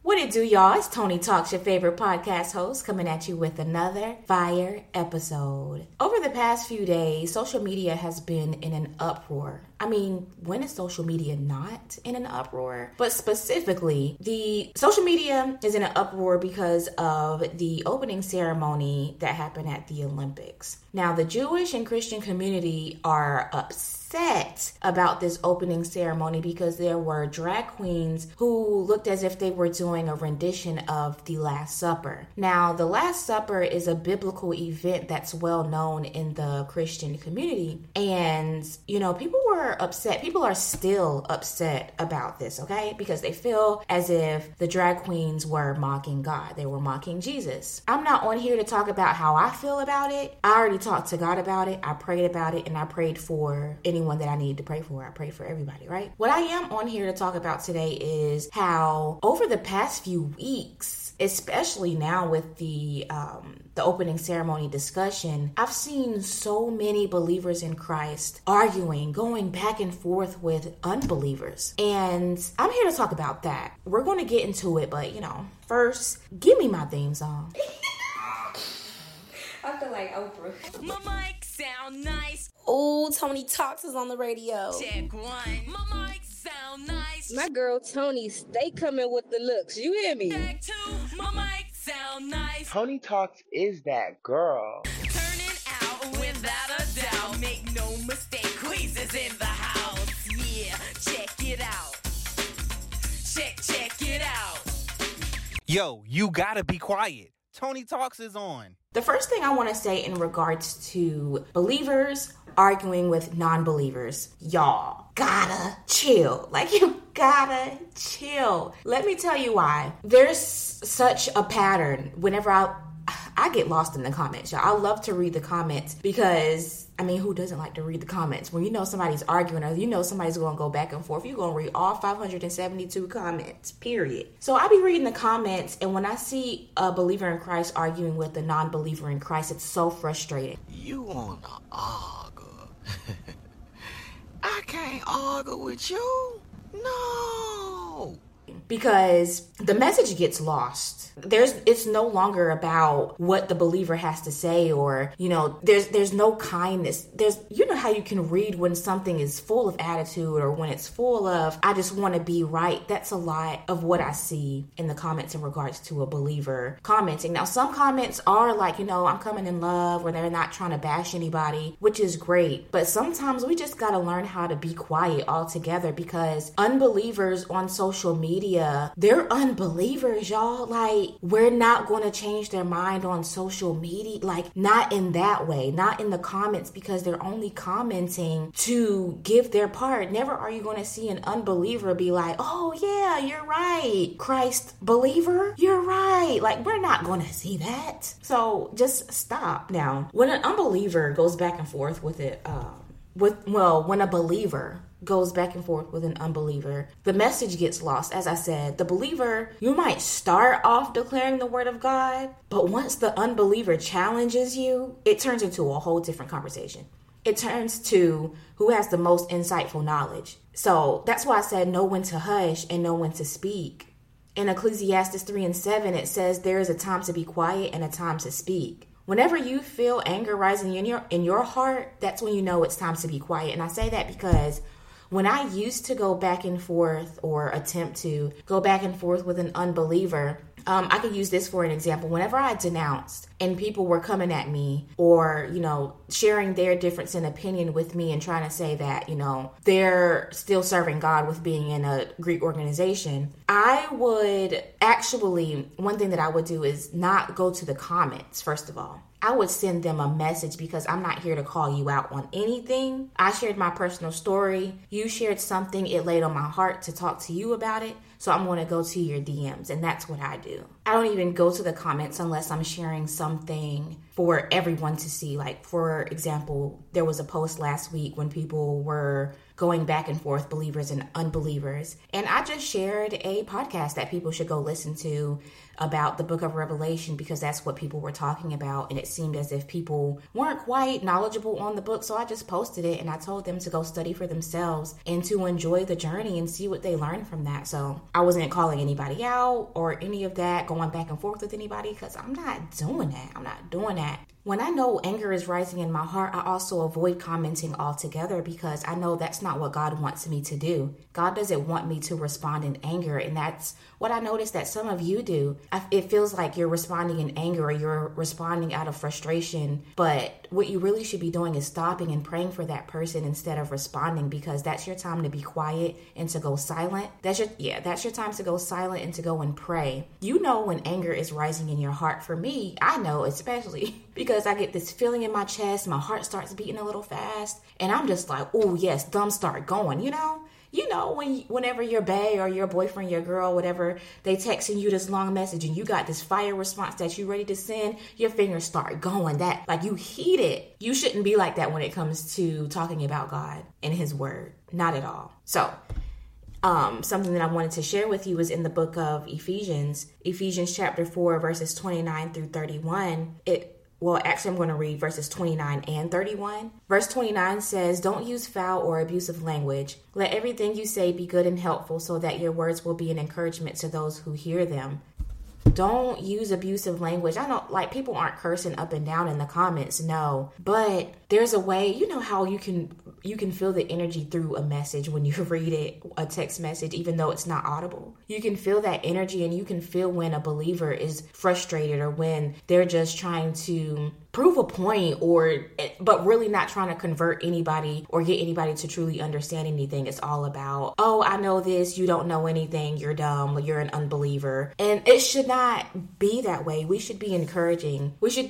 What it do, y'all? It's Tony Talks, your favorite podcast host, coming at you with another fire episode. Over the past few days, social media has been in an uproar. I mean, when is social media not in an uproar? But specifically, the social media is in an uproar because of the opening ceremony that happened at the Olympics. Now, the Jewish and Christian community are upset about this opening ceremony because there were drag queens who looked as if they were doing a rendition of the Last Supper. Now, the Last Supper is a biblical event that's well known in the Christian community. And, you know, people were upset. People are still upset about this, okay? Because they feel as if the drag queens were mocking God. They were mocking Jesus. I'm not on here to talk about how I feel about it. I already talked to God about it. I prayed about it, and I prayed for anyone that I needed to pray for. I prayed for everybody, right? What I am on here to talk about today is how over the past few weeks, especially now with the opening ceremony discussion, I've seen so many believers in Christ arguing, going back and forth with unbelievers. And I'm here to talk about that. We're going to get into it, but, you know, first, give me my theme song. I feel like Oprah. My mic sound nice. Oh, Tony Talks is on the radio. Check one. My mic sound nice. My girl Tony stay coming with the looks. You hear me? Check two. My mic sound nice. Tony Talks is that girl. Turning out without a doubt. Make no mistake, Queez is in the house. Yeah, check it out. Check it out. Yo, you gotta be quiet. Tony Talks is on. The first thing I want to say in regards to believers arguing with non-believers, y'all gotta chill. Like, you gotta chill. Let me tell you why. There's such a pattern whenever I get lost in the comments, y'all. I love to read the comments because, I mean, who doesn't like to read the comments? When you know somebody's arguing or you know somebody's going to go back and forth, you're going to read all 572 comments, period. So I be reading the comments, and when I see a believer in Christ arguing with a non-believer in Christ, it's so frustrating. You wanna argue? I can't argue with you. No. Because the message gets lost. It's no longer about what the believer has to say, or, you know, there's no kindness. You know how you can read when something is full of attitude or when it's full of, I just want to be right. That's a lot of what I see in the comments in regards to a believer commenting. Now, some comments are like, you know, I'm coming in love, or they're not trying to bash anybody, which is great. But sometimes we just got to learn how to be quiet altogether, because unbelievers on social media, they're unbelievers, y'all. Like, we're not going to change their mind on social media. Like, not in that way, not in the comments, because they're only commenting to give their part. Never are you going to see an unbeliever be like, oh yeah, you're right, Christ believer, you're right. Like, we're not going to see that. So just stop. Now, when an unbeliever goes back and forth with it, when a believer goes back and forth with an unbeliever, the message gets lost. As I said, the believer, you might start off declaring the word of God, but once the unbeliever challenges you, it turns into a whole different conversation. It turns to who has the most insightful knowledge. So that's why I said know when to hush and know when to speak. In Ecclesiastes 3:7, it says there is a time to be quiet and a time to speak. Whenever you feel anger rising in your heart, that's when you know it's time to be quiet. And I say that because when I used to go back and forth, or attempt to go back and forth with an unbeliever, I could use this for an example. Whenever I denounced and people were coming at me, or, you know, sharing their difference in opinion with me and trying to say that, you know, they're still serving God with being in a Greek organization, I would actually, one thing that I would do is not go to the comments, first of all. I would send them a message, because I'm not here to call you out on anything. I shared my personal story. You shared something. It laid on my heart to talk to you about it. So I'm going to go to your DMs, and that's what I do. I don't even go to the comments unless I'm sharing something for everyone to see. Like, for example, there was a post last week when people were going back and forth, believers and unbelievers. And I just shared a podcast that people should go listen to about the book of Revelation, because that's what people were talking about, and it seemed as if people weren't quite knowledgeable on the book. So I just posted it and I told them to go study for themselves and to enjoy the journey and see what they learned from that. So I wasn't calling anybody out or any of that, going back and forth with anybody, because I'm not doing that. I'm not doing that. When I know anger is rising in my heart, I also avoid commenting altogether, because I know that's not what God wants me to do. God doesn't want me to respond in anger, and that's what I noticed that some of you do. It feels like you're responding in anger or you're responding out of frustration, but what you really should be doing is stopping and praying for that person instead of responding, because that's your time to be quiet and to go silent. That's your time to go silent and to go and pray. You know when anger is rising in your heart. For me, I know especially because I get this feeling in my chest, my heart starts beating a little fast, and I'm just like, oh yes, thumbs start going, you know, whenever your bae or your boyfriend, your girl, whatever, they texting you this long message and you got this fire response that you ready to send, your fingers start going, that like you heat it. You shouldn't be like that when it comes to talking about God and his word. Not at all. So something that I wanted to share with you is in the book of Ephesians chapter 4, verses 29 through 31. I'm going to read verses 29 and 31. Verse 29 says, "Don't use foul or abusive language. Let everything you say be good and helpful, so that your words will be an encouragement to those who hear them." Don't use abusive language. I don't like people aren't cursing up and down in the comments, no. But there's a way, you know how you can feel the energy through a message when you read it, a text message, even though it's not audible. You can feel that energy, and you can feel when a believer is frustrated or when they're just trying to prove a point, but really not trying to convert anybody or get anybody to truly understand anything. It's all about, oh, I know this, you don't know anything, you're dumb, you're an unbeliever. And it should not be that way. We should be encouraging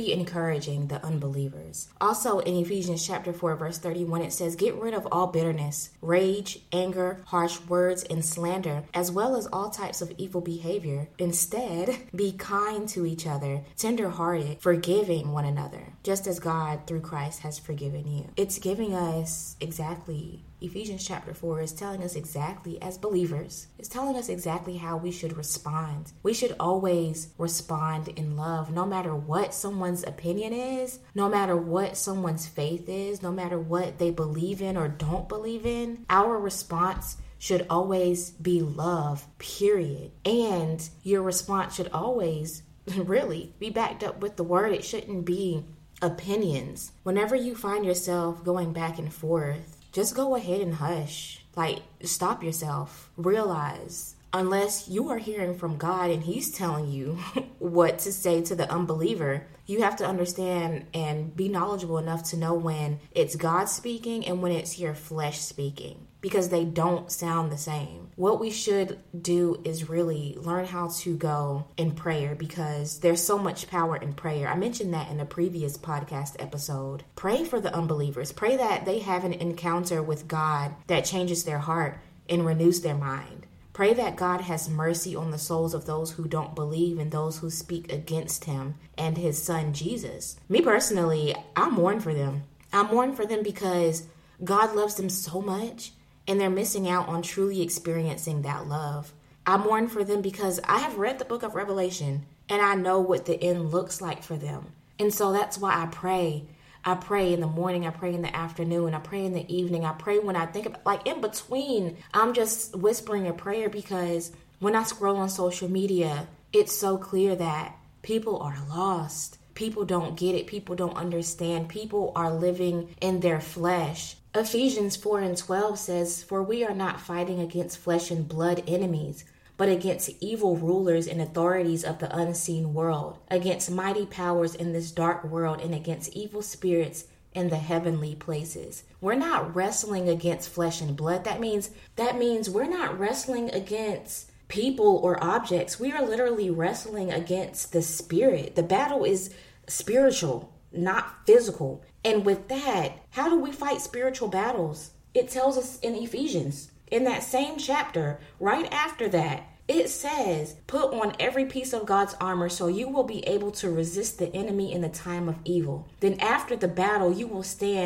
the unbelievers. Also in Ephesians chapter 4, verse 31, it says, "Get rid of all bitterness, rage, anger, harsh words, and slander, as well as all types of evil behavior. Instead, be kind to each other, tender-hearted, forgiving one another, just as God through Christ has forgiven you." It's giving us exactly, Ephesians chapter 4 is telling us exactly, as believers, it's telling us exactly how we should respond. We should always respond in love, no matter what someone's opinion is, no matter what someone's faith is, no matter what they believe in or don't believe in. Our response should always be love, period. And your response should always really be backed up with the word. It shouldn't be opinions. Whenever you find yourself going back and forth, just go ahead and hush. Like, stop yourself. Realize, unless you are hearing from God and he's telling you what to say to the unbeliever, you have to understand and be knowledgeable enough to know when it's God speaking and when it's your flesh speaking, because they don't sound the same. What we should do is really learn how to go in prayer, because there's so much power in prayer. I mentioned that in a previous podcast episode. Pray for the unbelievers. Pray that they have an encounter with God that changes their heart and renews their mind. Pray that God has mercy on the souls of those who don't believe and those who speak against him and his son Jesus. Me personally, I mourn for them. I mourn for them because God loves them so much, and they're missing out on truly experiencing that love. I mourn for them because I have read the book of Revelation, and I know what the end looks like for them. And so that's why I pray. I pray in the morning, I pray in the afternoon, I pray in the evening, I pray when I think about, like in between, I'm just whispering a prayer, because when I scroll on social media, it's so clear that people are lost. People don't get it. People don't understand. People are living in their flesh. Ephesians 4:12 says, "For we are not fighting against flesh and blood enemies, but against evil rulers and authorities of the unseen world, against mighty powers in this dark world, and against evil spirits in the heavenly places." We're not wrestling against flesh and blood. That means we're not wrestling against people or objects. We are literally wrestling against the spirit. The battle is spiritual, not physical. And with that, how do we fight spiritual battles? It tells us in Ephesians, in that same chapter, right after that, it says, "Put on every piece of God's armor so you will be able to resist the enemy in the time of evil. Then after the battle, you will stand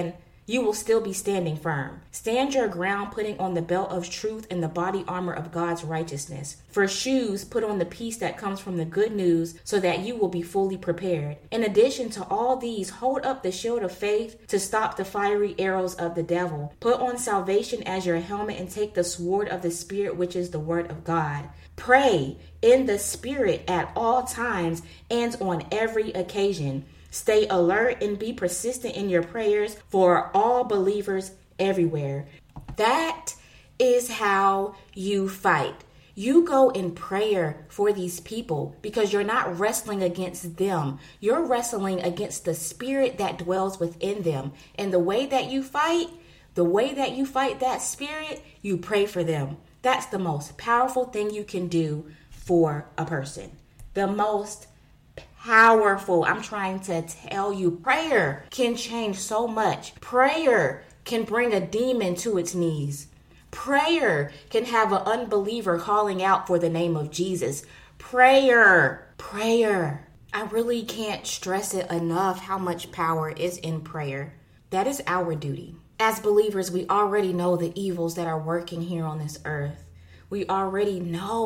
you will still be standing firm. Stand your ground, putting on the belt of truth and the body armor of God's righteousness. For shoes, put on the peace that comes from the good news so that you will be fully prepared. In addition to all these, hold up the shield of faith to stop the fiery arrows of the devil. Put on salvation as your helmet and take the sword of the Spirit, which is the word of God. Pray in the Spirit at all times and on every occasion. Stay alert and be persistent in your prayers for all believers everywhere. That is how you fight. You go in prayer for these people because you're not wrestling against them. You're wrestling against the spirit that dwells within them. And the way that you fight that spirit, you pray for them. That's the most powerful thing you can do for a person. The most powerful. I'm trying to tell you, prayer can change so much. Prayer can bring a demon to its knees. Prayer can have an unbeliever calling out for the name of Jesus. Prayer. I really can't stress it enough how much power is in prayer. That is our duty. As believers, we already know the evils that are working here on this earth. We already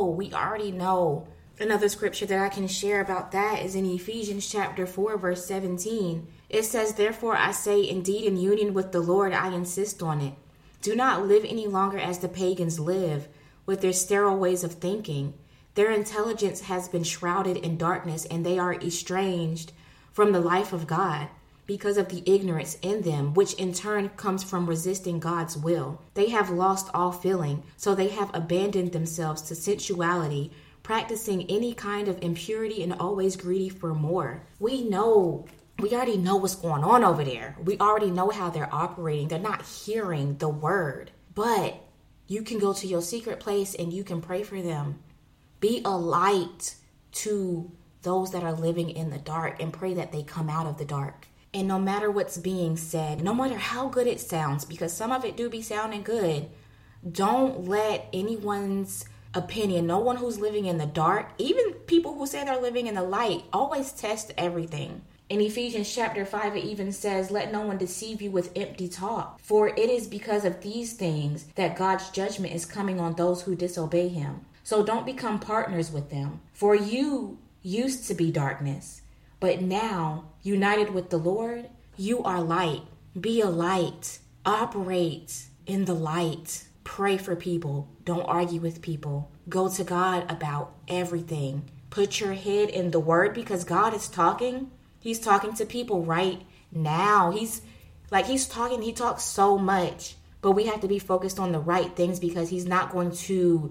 know. Another scripture that I can share about that is in Ephesians chapter 4, verse 17. It says, "Therefore I say, indeed, in union with the Lord, I insist on it. Do not live any longer as the pagans live, with their sterile ways of thinking. Their intelligence has been shrouded in darkness, and they are estranged from the life of God because of the ignorance in them, which in turn comes from resisting God's will. They have lost all feeling, so they have abandoned themselves to sensuality, practicing any kind of impurity and always greedy for more." We already know what's going on over there. We already know how they're operating. They're not hearing the word. But you can go to your secret place and you can pray for them. Be a light to those that are living in the dark and pray that they come out of the dark. And no matter what's being said, no matter how good it sounds, because some of it do be sounding good, don't let anyone's opinion, no one who's living in the dark, even people who say they're living in the light, always test everything. In Ephesians chapter 5, it even says, "Let no one deceive you with empty talk, for it is because of these things that God's judgment is coming on those who disobey him. So don't become partners with them. For you used to be darkness, but now, united with the Lord, you are light." Be a light. Operate in the light. Pray for people. Don't argue with people. Go to God about everything. Put your head in the word because God is talking. He's talking to people right now. He talks so much, but we have to be focused on the right things because he's not going to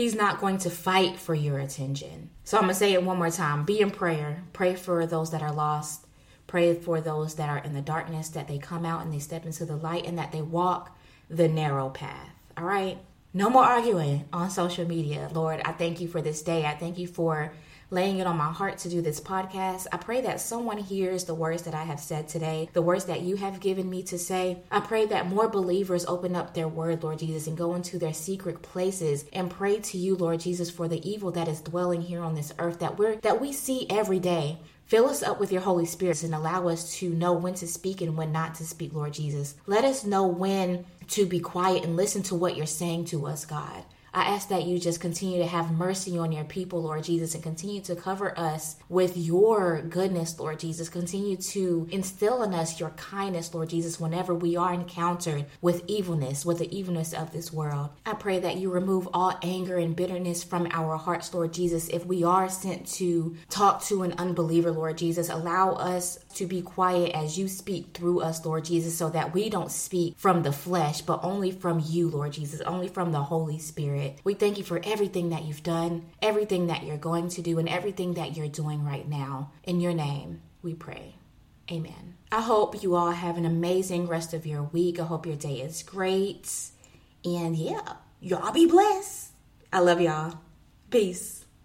fight for your attention. So I'm going to say it one more time. Be in prayer. Pray for those that are lost. Pray for those that are in the darkness, that they come out and they step into the light and that they walk the narrow path. All right? No more arguing on social media. Lord, I thank you for this day. I thank you for laying it on my heart to do this podcast. I pray that someone hears the words that I have said today, the words that you have given me to say. I pray that more believers open up their word, Lord Jesus, and go into their secret places and pray to you, Lord Jesus, for the evil that is dwelling here on this earth that we see every day. Fill us up with your Holy Spirit and allow us to know when to speak and when not to speak, Lord Jesus. Let us know when to be quiet and listen to what you're saying to us, God. I ask that you just continue to have mercy on your people, Lord Jesus, and continue to cover us with your goodness, Lord Jesus. Continue to instill in us your kindness, Lord Jesus, whenever we are encountered with evilness, with the evilness of this world. I pray that you remove all anger and bitterness from our hearts, Lord Jesus. If we are sent to talk to an unbeliever, Lord Jesus, allow us to be quiet as you speak through us, Lord Jesus, so that we don't speak from the flesh, but only from you, Lord Jesus, only from the Holy Spirit. We thank you for everything that you've done, everything that you're going to do, and everything that you're doing right now. In your name, we pray. Amen. I hope you all have an amazing rest of your week. I hope your day is great. And yeah, y'all be blessed. I love y'all. Peace.